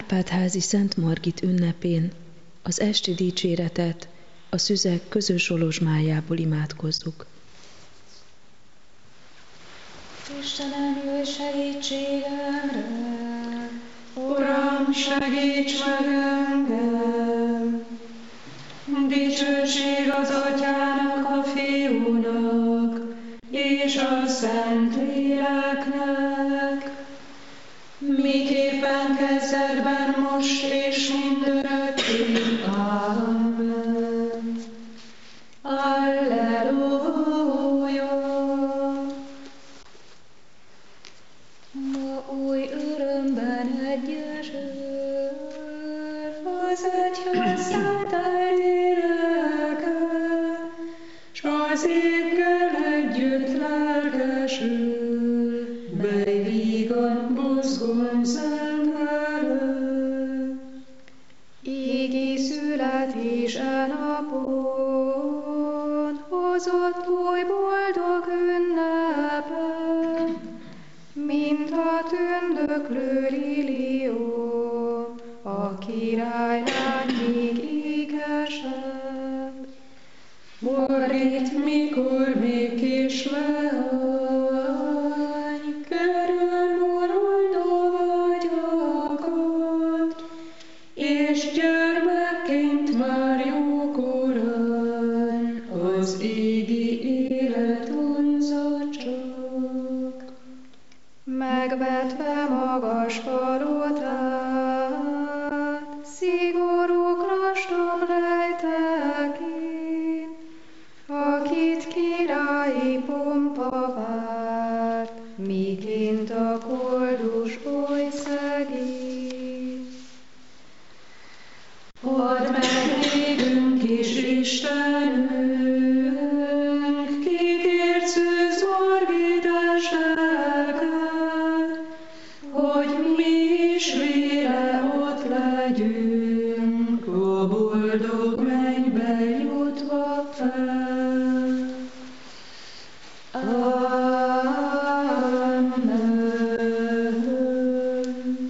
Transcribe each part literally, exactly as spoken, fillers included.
Árpád-házi Szent Margit ünnepén az esti dicséretet a szüzek közös olozsmájából imádkozzuk. Istenem, jöjj segítségemre! Uram, segíts meg engem! Dicsőség az Atyának, a Fiúnak és a Szentléleknek, miképpen kezdetben, most és mindörökké. Amen. Alleluja! Ma új örömben egyesül az Egyház szentelj léleke, s az éggel együtt lelkesül, mely vígan buzgón szentelő. Égi születése napon hozott új boldog ünnepet, mint a tündöklő lilió, a királylány még ékesebb. Margit, mikor még kislány, kerül morondó vágyakat, és gyermekként már jókorán az égi élet vonza csak. Megvetve magas palotát, szigorú klaston rejtekén, akit királyi pompa várt, miként a koldus oly szegény. Add meg nékünk is, Istenünk, kikért Szűz Margit eseget, hogy mi is vére ott legyünk, a boldog mennybe jutva fel. Amen.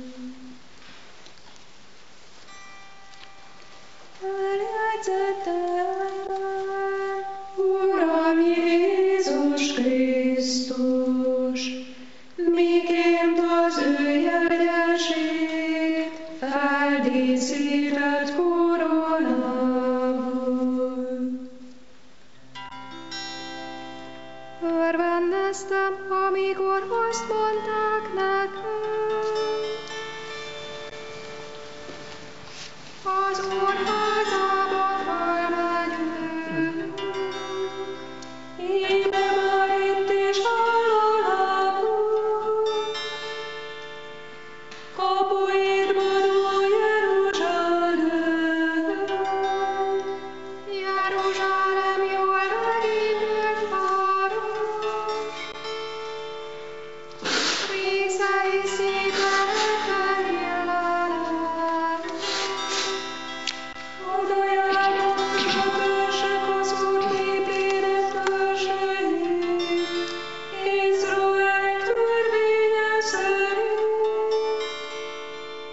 Eljegyzettem, Uram Jézus Krisztus, miként az ő jegyesét feldíszített koronával. Örvendeztem, amikor azt mondták nekem, az Úr házába felmegyünk. Íme már itt is hallottuk, kapuidban, ó Jeruzsálem, Jeruzsálem jól megépült város, részei szépen illenek. Oda járnak a törzsek az Úr népének törzseit, Izrael törvénye szerint.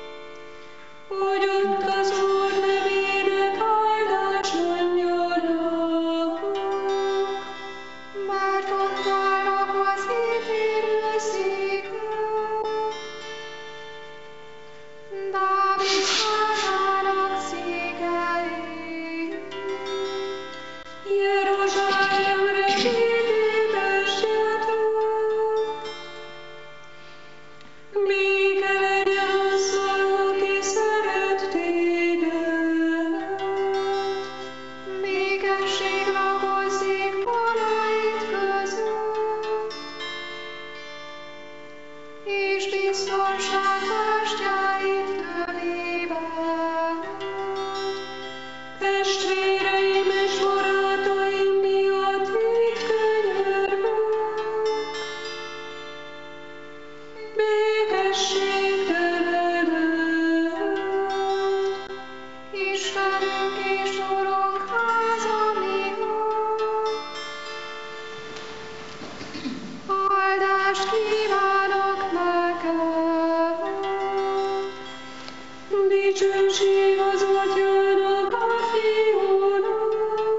Dicsőség az Atyának, a Fiúnak,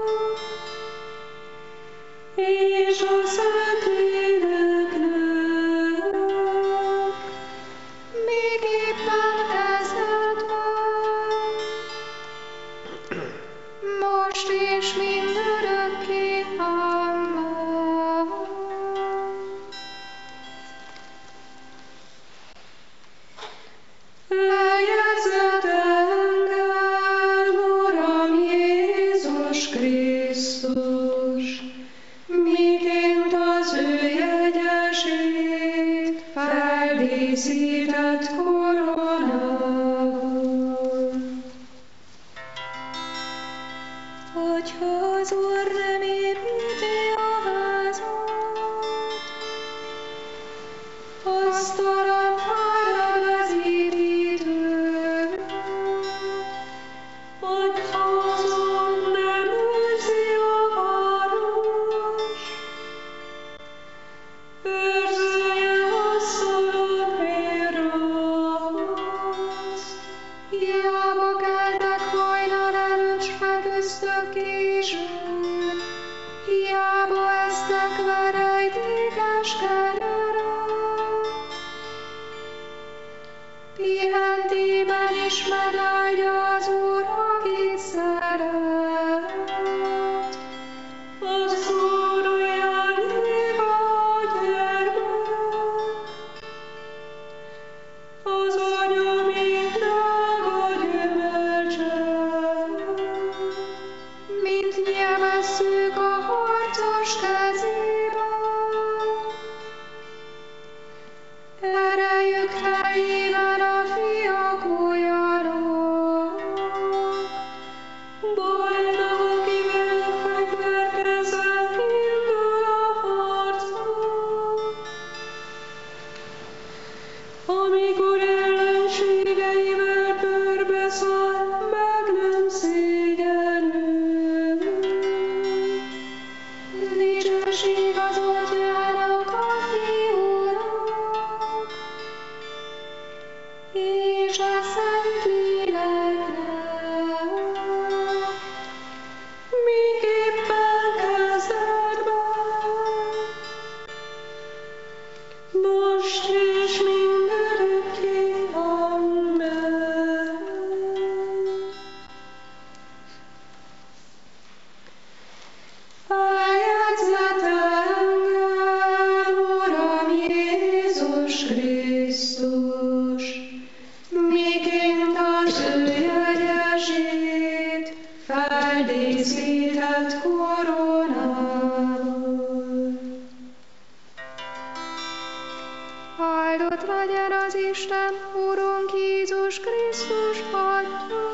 és a Szentléleknek, miképpen kezdetben, most és mindörökké. Amen. Eljegyzett engem, Uram Jézus Krisztus, miként az ő jegyesét feldíszített koronával. Hogyha az Úr nem építi a házat, Asztalan fárad az építő, hogyha azon nem őrzi a város, őrzője asszonott vérraszt. hiába keltek hajnal előtt, s feküztök későn, hiába esztek verejtékes kenyeret. Pihentében is megáldja az Úr, akit szeret. Az Úr olyan ég a gyermek, az anya, mint drága gyümölcsök. Mint nyilvesszük a harcos kezébe, erejük helyében a fiak olyanok. Boldog, akivel fegyverkezett indul a harcba, amikor ellenségeivel körbeszáll, meg nem szégyenül. Dicsőség az Atyának, a Fiúnak, és a Szentléleknek, Miképpen kezdetben, most és mindörökké. Amen. Eljegyzett engem, Uram Jézus Krisztus, miként az ő jegyesét feldíszített koronával. áldott legyen az Isten, Urunk Jézus Krisztus Atya,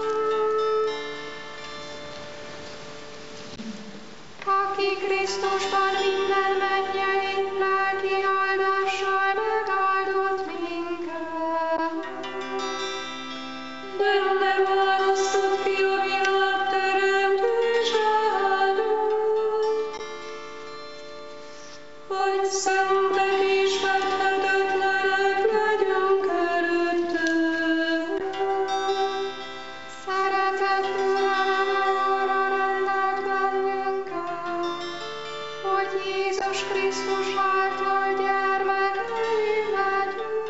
aki Krisztusban minden mennyei lelki áldással megáldott minket. Benne választott ki a világ teremtése előtt, hogy szentek és fethetetlenek legyünk előtte. Szeretett Uram, arra rendelt bennünket, hogy Jézus Krisztus által gyermekei legyünk.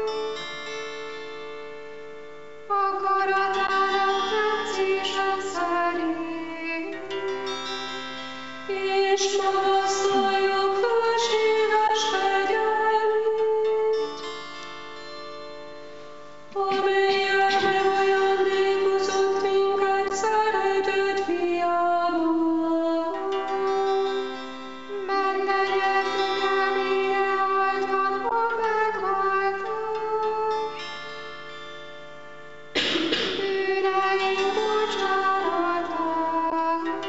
Akaratának tetszése szerint, És magasztaljuk fölséges fegyelmét, amellyel megajándékozott minket szeretett fiával. menne nyertük el mélye által a megváltást. Bűneink bocsánatát,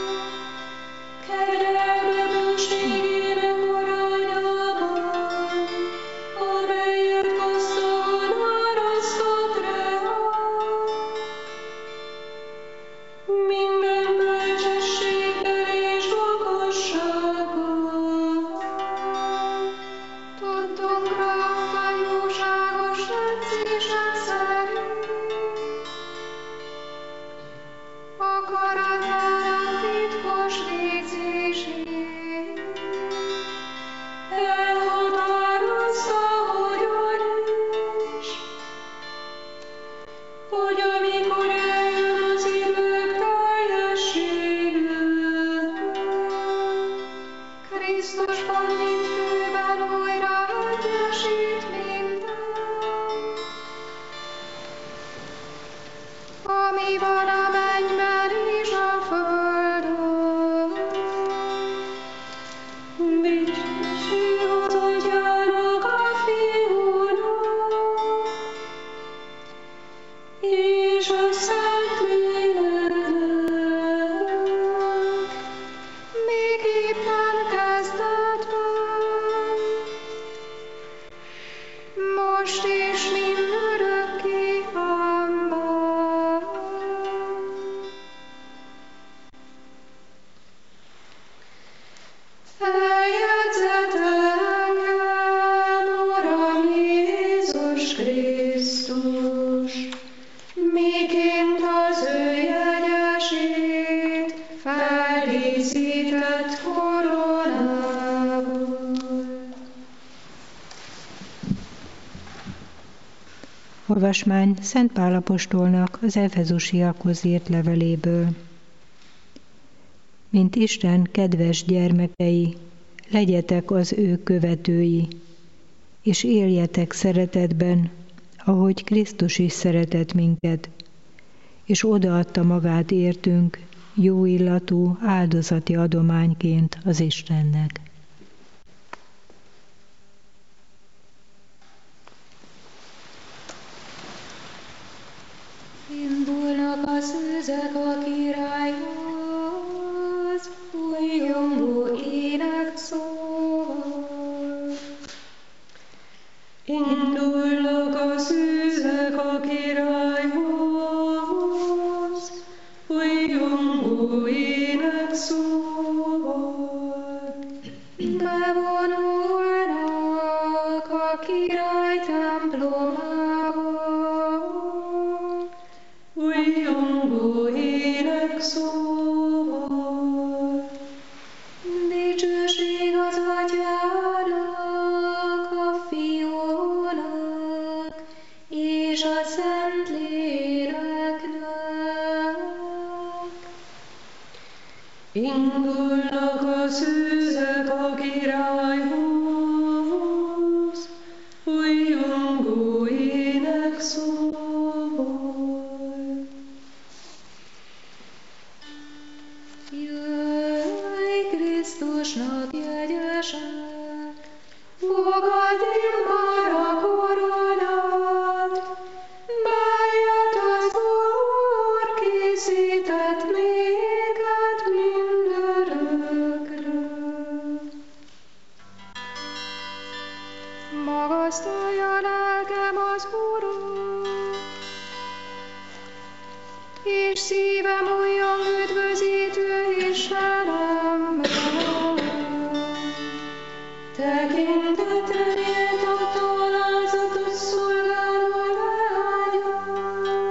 Kegyelme bőségének arányában, amelyet gazdagon árasztott Krisztus, miként az ő jegyesét feldíszített koronával. Olvasmány Szent Pál apostolnak az efezusiakhoz írt leveléből. Mint Isten kedves gyermekei, legyetek az ő követői, és éljetek szeretetben, ahogy Krisztus is szeretett minket, és odaadta magát értünk jó illatú áldozati adományként az Istennek. Indulnak a szűzek a királyhoz, újjongó ének szóval. Indulnak a szűzek a királyhoz, újjongó ének szóval. Bevonulnak a király templomába, újjongó ének szóval. Dicsőség az Atyának, a Fiúnak és a Szentléleknek. Indulnak a szűzek a királyhoz, újjongó ének szóval. Jöjj Krisztusnak jegyesek, fogadj már a koronát, melyet az Úr készített néked mindörökre. Magasztalja lelkem az Urat, és szívem olyan üdvözítő Istenemben. Tekintetre méltatta alázatos szolgáló leányát.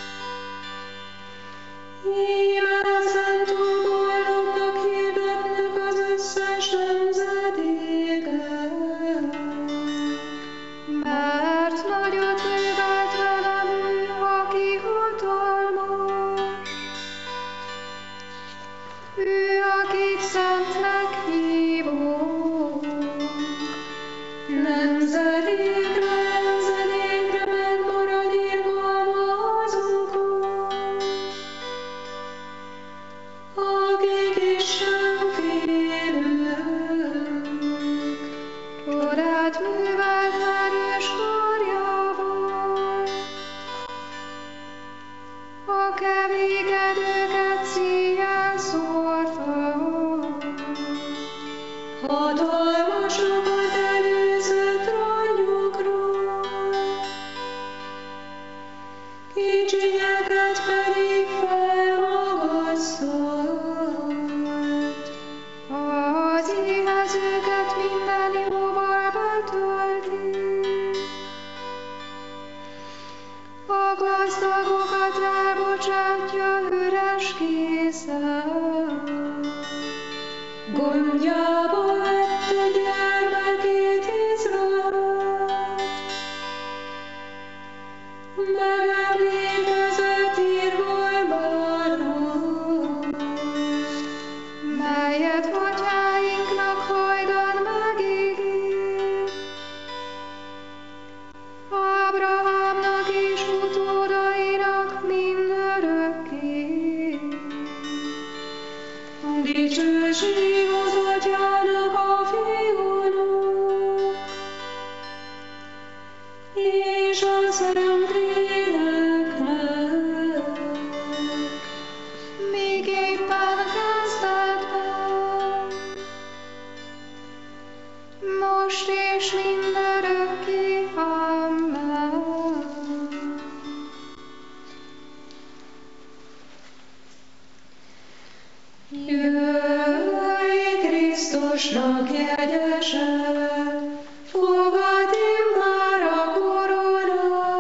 Íme ezentúl boldognak hirdetnek az összes nemzedékek, mert nagyot művelt velem ő, aki hatalmas. Ő, akit szentnek hívunk, nemzedékre, nemzedékre megmarad irgalma azonkon, akik Isten félők. Csodát művelt erős karjával, a kevékedőket szíjjel szórta. Hatalmasokat előzött rajnyukról, kicsinyeket pedig felmagasztott. Az éhezőket minden jóval betölti, a gazdagokat elbocsátja üres készen. Gondjába vette gyermekét Izraelt, megemlékezett irgalmáról, melyet atyáinknak hajdan megígért, Ábrahámnak és utódainak mindörökké. Dicsőség az Atyának, a Fiúnak és a Szentléleknek, miképpen kezdetben, most és mindörökké. Amen. Jöjj Krisztusnak jegyesek, fogadj már a koronát,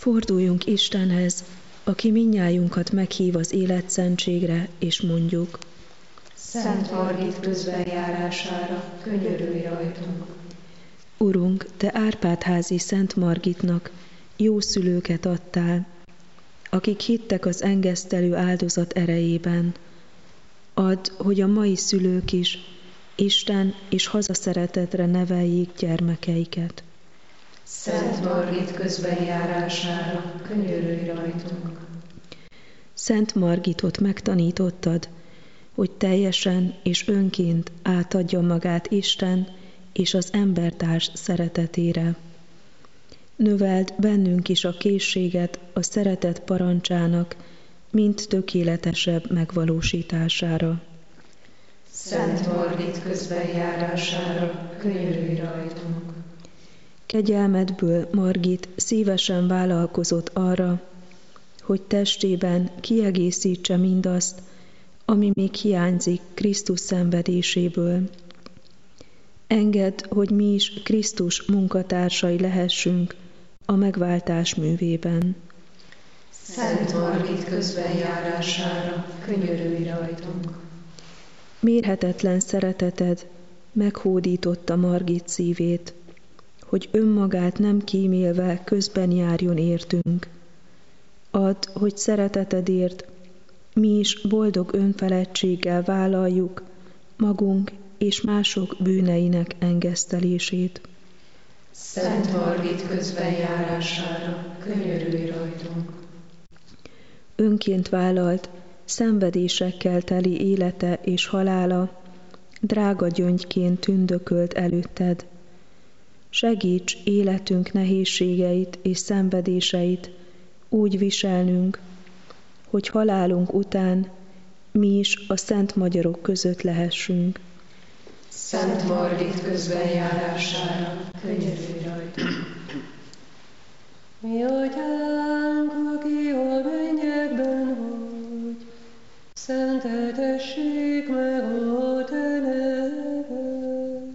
Forduljunk Istenhez, aki mindnyájunkat meghív az életszentségre, és mondjuk: Szent Margit közbenjárására könyörülj rajtunk. Urunk, Te Árpád-házi Szent Margitnak jó szülőket adtál, akik hittek az engesztelő áldozat erejében. Add, hogy a mai szülők is Isten és hazaszeretetre neveljék gyermekeiket. Szent Margit közbenjárására könyörülj rajtunk. Szent Margitot megtanítottad, hogy teljesen és önként átadja magát Isten és az embertárs szeretetére. Növeld bennünk is a készséget a szeretet parancsának, mint tökéletesebb megvalósítására. Szent Margit közbenjárására könyörülj rajtunk. Kegyelmedből Margit szívesen vállalkozott arra, hogy testében kiegészítse mindazt, ami még hiányzik Krisztus szenvedéséből. Engedd, hogy mi is Krisztus munkatársai lehessünk a megváltás művében. Szent Margit közbenjárására könyörülj rajtunk. Mérhetetlen szereteted meghódította Margit szívét, hogy önmagát nem kímélve közben járjon értünk. Add, hogy szeretetedért mi is boldog önfeledtséggel vállaljuk magunk és mások bűneinek engesztelését. Szent Margit közbenjárására könyörülj rajtunk. Önként vállalt, szenvedésekkel teli élete és halála drága gyöngyként tündökölt előtted. Segíts életünk nehézségeit és szenvedéseit úgy viselnünk, hogy halálunk után mi is a szent magyarok között lehessünk. Szent Margit közbenjárására könyörülj rajtunk. Mi atyánk, aki a mennyekben vagy, szenteltessék meg a te neved.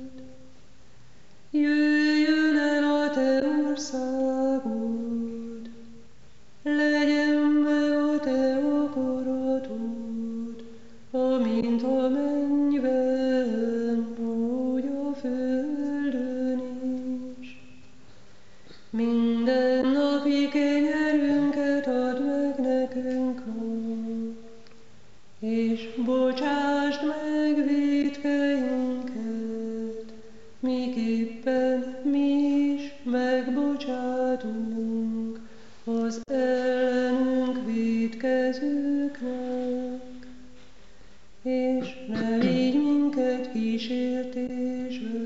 Jöjjön el a te országod, legyen meg a te akaratod, amint a mennyben, úgy a földön is. Minden napi kenyerünket add meg nekünk ma, és bocsásd meg vétkeinket, miképpen mi is megbocsátunk az ellenünk vétkezőknek, és ne vigy minket kísértésbe,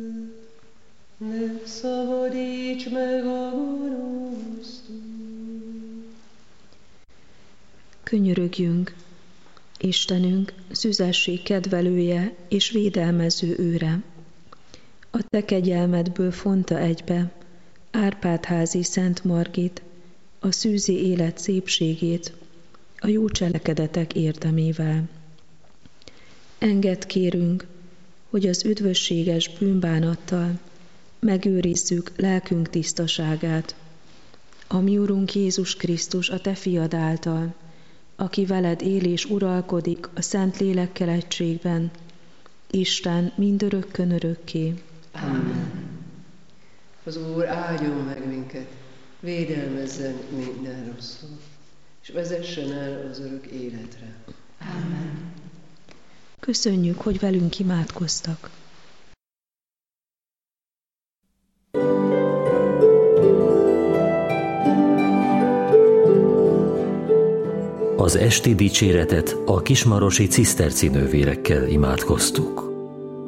de szabadíts meg a gonosztól. Könyörögjünk, Istenünk, szüzesség kedvelője és védelmező őre. A te kegyelmedből fonta egybe Árpád-házi Szent Margit a szűzi élet szépségét a jó cselekedetek érdemével. Engedd, kérünk, hogy az üdvösséges bűnbánattal megőrizzük lelkünk tisztaságát, a mi Urunk Jézus Krisztus a te fiad által, aki veled él és uralkodik a Szent Lélekkel egységben, Isten mindörökkön örökké. Amen. Az Úr áldjon meg minket, védelmezzen minden rosszul, és vezessen el az örök életre. Amen. Köszönjük, hogy velünk imádkoztak. Az esti dicséretet a kismarosi ciszterci nővérekkel imádkoztuk.